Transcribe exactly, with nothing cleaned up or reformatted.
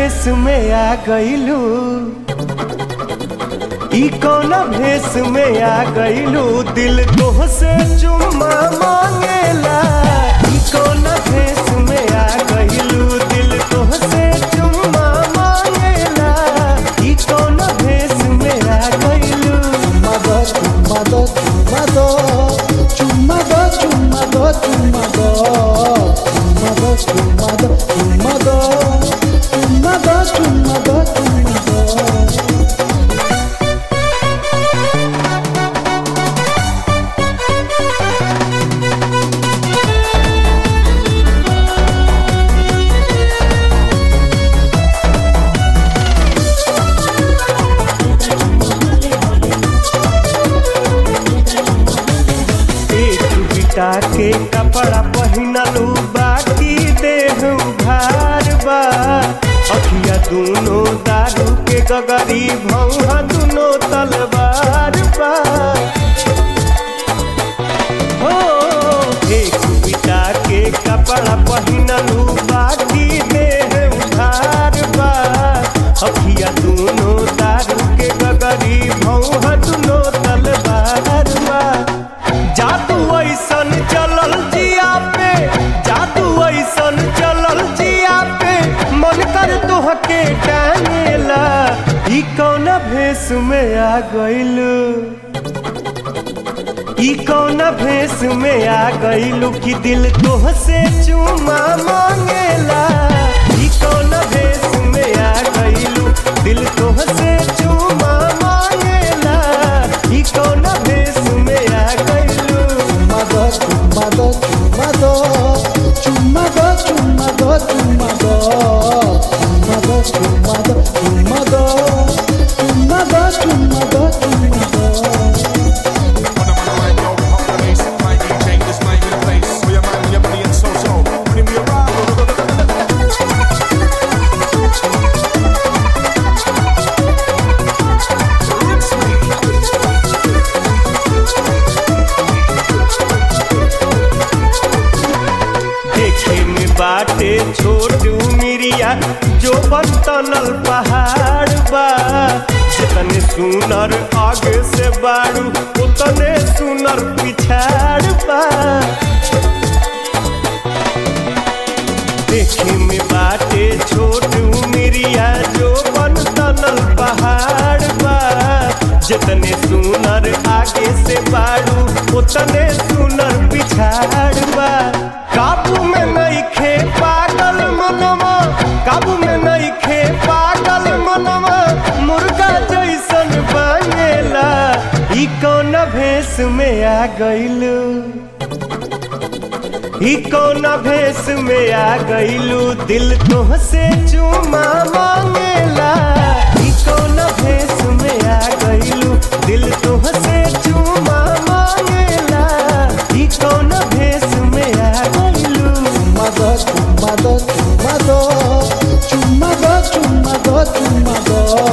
भेष में आ गइलू, ई कौन भेष में आ गइलू, दिल तोहसे चुम्मा मांगेला। ई कौन भेष में आ गइलू, दिल तोहसे चुम्मा मांगेला। ई कौन भेष में आ गइलू। चुम्मा दो चुम्मा दो चुम्मा दो चुम्मा दो चुम्मा दो चुम्मा दो चुम्मा दो चुम्मा दो चुम्मा दो चुम्मा दो चुम्मा दो। के कपड़ा पहिनलू बाकी देह उघार बा, अखिया दूनो दारू के गगरी भौहा दूनो तलवार बा। हो एक बिटा के कपड़ा पहिनलू बाकी देह उघार बा, अखिया दूनो दारू के गगरी भौहा दूनो तलवार बा। जादू ऐसन चलल जिया पे, जादू ऐसन चलल जिया पे, मन कर तोहके टांगेला। ई कौन भेष में आ गइलू, ई कौन भेष में आ गइलू, कि दिल तोहसे चुम्मा मांगेला। ई कौन भेष में आ गइलू, दिल तोहसे चुम्मा मांगेला। ई कौन भेष में आ गइलू। चुम्मा दो चुम्मा दो चुम्मा दो चुम्मा दो चुम्मा दो चुम्मा दो चुम्मा दो चुम्मा दो चुम्मा दो चुम्मा दो चुम्मा दो। बाटे छोटू मिरिया जो बनतनल पहाड़ बा, जितने सुनर आगे से बाड़ू उतने सुनर पिछाड़ बा। देखे में बाटे छोटू मिरिया जो बनतनल पहाड़ बा, जितने सुनर आगे से बाड़ू उतने सुनर पिछाड़ बा। काबू में नहीं खे पागल मनवा, काबू में नहीं खे पागल मनवा, मुर्गा जैसन बनेला। ई कौन भेष में आ गइलू, ई कौन भेष में आ गइलू, दिल तोहसे चुम्मा मांगेला। ई कौन भेष में आ गइलू, दिल तोहसे चुम्मा मांगेला। ई कौन भेष में आ गइलू। चुम्मा दो चुम्मा दो चुम्मा दो चुम्मा दो चुम्मा दो चुम्मा दो